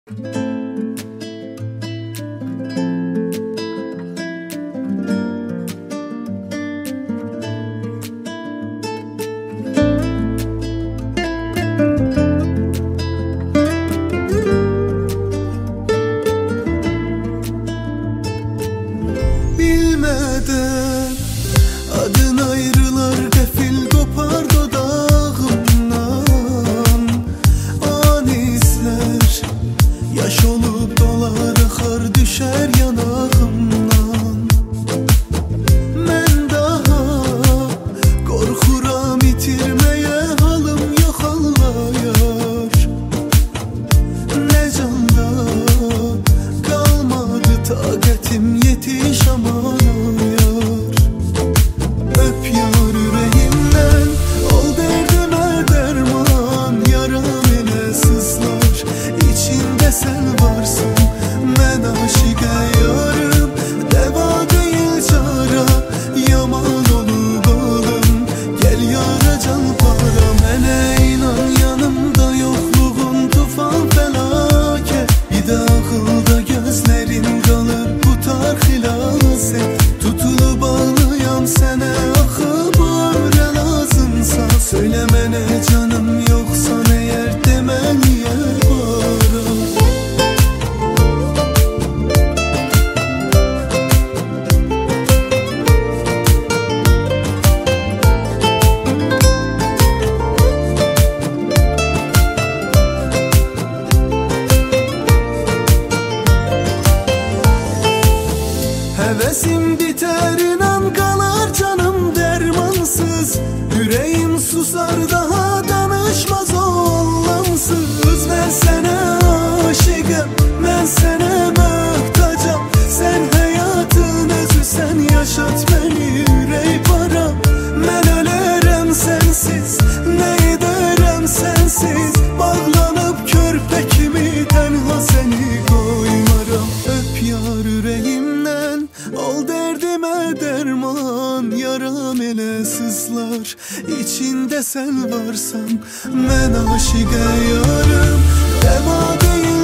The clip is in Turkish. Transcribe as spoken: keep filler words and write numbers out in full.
Bilmeden adın ayrılar gafil kopar dudağımdan. Anisler yaş olup dolar akar düşer yanağımdan. Ben daha korkuram itirmeye, halım yok Allah yar. Ne canda kalmadı takatim, yetiş aman yar. Öp yar yüreğimden, ol derdime derman. Yaram ele sızlar, içinde sen varsın. Ben aşık yarım, deva değil çara. Yaman olup oğlum, gel yara can para. Mene inan yanımda yokluğun tufan felaket. Bir de akılda gözlerin kalır bu tar hilaset. Tutulup bağlıyam sene, akı bu ömre lazımsa. Söylemene canım yoksan eğer, demen yer bara. Hevesim biter inan, kalar canım dermansız. Yüreğim susar daha danışmaz o anlamsız. Ben sana aşıkım, ben sana muhtacam. Sen hayatın özü, sen yaşat beni yüreği para. Ben ölerem sensiz, ne ederem sensiz. Bağlanıp körpekimi tenha seni koymaram. Öp yar yüreğimden, ol derdime derman. Yaram ele sızlar, içinde sen varsan. Ben aşık yarım, deva değil